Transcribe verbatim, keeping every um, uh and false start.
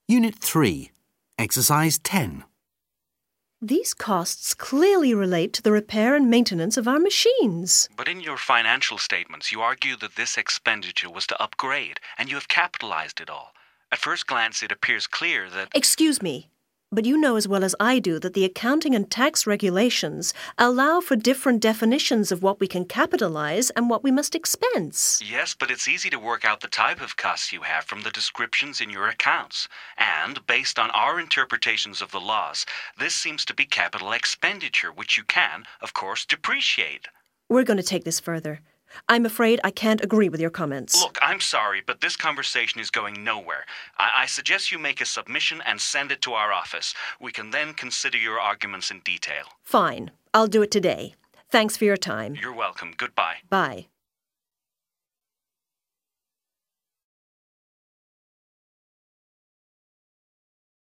Unit three, Exercise ten. These costs clearly relate to the repair and maintenance of our machines. But in your financial statements, you argue that this expenditure was to upgrade, and you have capitalized it all. At first glance, it appears clear that... Excuse me, but you know as well as I do that the accounting and tax regulations allow for different definitions of what we can capitalize and what we must expense. Yes, but it's easy to work out the type of costs you have from the descriptions in your accounts. And, based on our interpretations of the laws, this seems to be capital expenditure, which you can, of course, depreciate. We're going to take this further. I'm afraid I can't agree with your comments. Look, I'm sorry, but this conversation is going nowhere. I, I suggest you make a submission and send it to our office. We can then consider your arguments in detail. Fine. I'll do it today. Thanks for your time. You're welcome. Goodbye. Bye.